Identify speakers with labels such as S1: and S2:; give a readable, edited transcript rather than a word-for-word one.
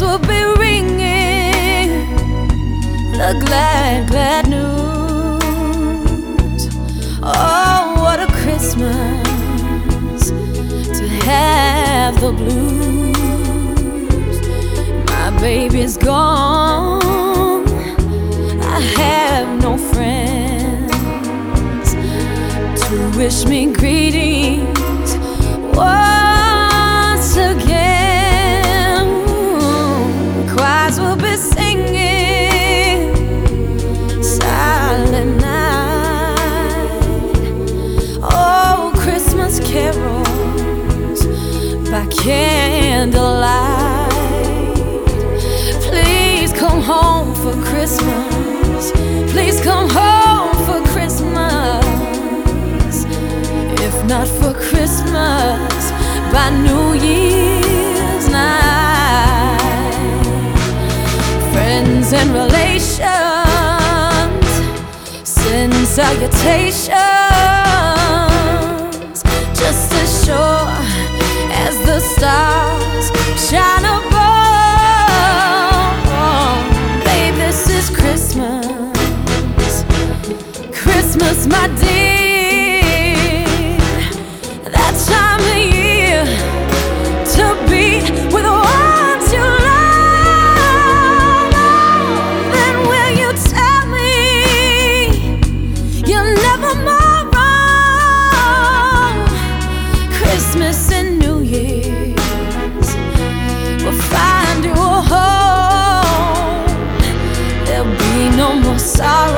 S1: will be ringing the glad, glad news. Oh, what a Christmas to have the blues. My baby's gone, I have no friends to wish me greetings once again. Choirs will be singing Silent Night. Oh, Christmas carols by candlelight. Please come home for Christmas. Please come home for Christmas. If not for Christmas, by New Year's night. Friends and relations send salutations, just as sure as the stars shine above. Babe, this is Christmas, Christmas, my dear. That time of year to be with ones you love. Then will you tell me you're never more wrong? Christmas and New Year's will find you a home. There'll be no more sorrow.